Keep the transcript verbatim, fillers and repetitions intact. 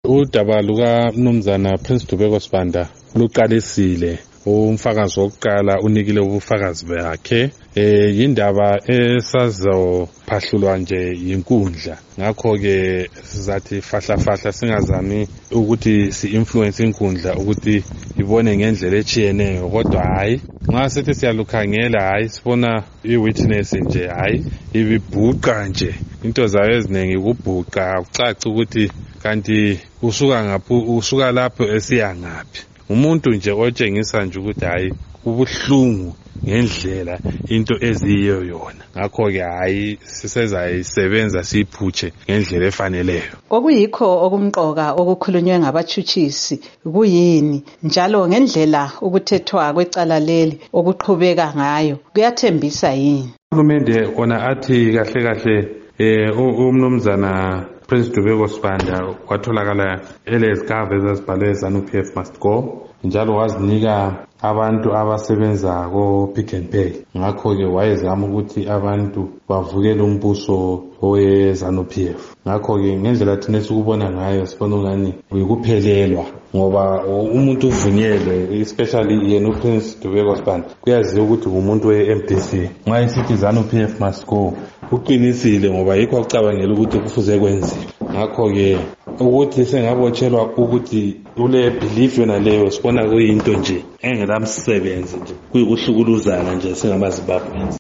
Udaba luka Mnumzana Prince Dubeko Sibanda luqalisile. Umfakazi wokuqala unikile ubufakazi bakhe eh indaba esazophahlulwa nje yinkundla. Ngakho ke sizathi fahla fahla singazami ukuthi si-influence inkundla ukuthi ibone ngendlela echiyeneyo, kodwa hayi nxa sithi siyalukhangela hayi sibona i-witness nje hayi ibibhuqa nje into zayo eziningi kubhuqa ucaca ukuthi kanti usuka ngaphi usuka lapho esiya ngaphi. Umuntu nje otshengisa nje ukuthi hayi ubuhlungu ngendlela into eziyiyo yona. Ngakho ke hayi sisezayisebenza siphutshe ngendlela efaneleyo. Okuyikho okumqoka okukhulunywe ngabachuchisi kuyini njalo ngendlela ukuthethwa kwecala leli okuqhubeka ngayo kuyathembisa yini? Uhulumende kona athi kahle kahle eh umnumzana Prince Dubeko Sibanda watholakala elezigaba ezazibhalwe ZANU-P F must go, njalo wazinika abantu abasebenza ko Pick n Pay. Ngakho ke wayezama ukuthi abantu bavukele umbuso we ZANU-P F. Ngakho ke ngendlela thina sikubona ngayo sibona ngani uyikuphelelwa ngoba umuntu uvunyelwe, especially yena uPrince Dubeko Sibanda kuyaziwa ukuthi umuntu we-M D C. Nxa isithi ZANU-P F must go uqinisile ngoba yikho acabangela ukuthi kufuze kwenziwe. Ngakho ke ukuthi sengabotshelwa ukuthi ule belief yona leyo sibona kuyinto nje engelamsebenzi nje, kuyikuhlukuluzana nje singamaZimbabwe.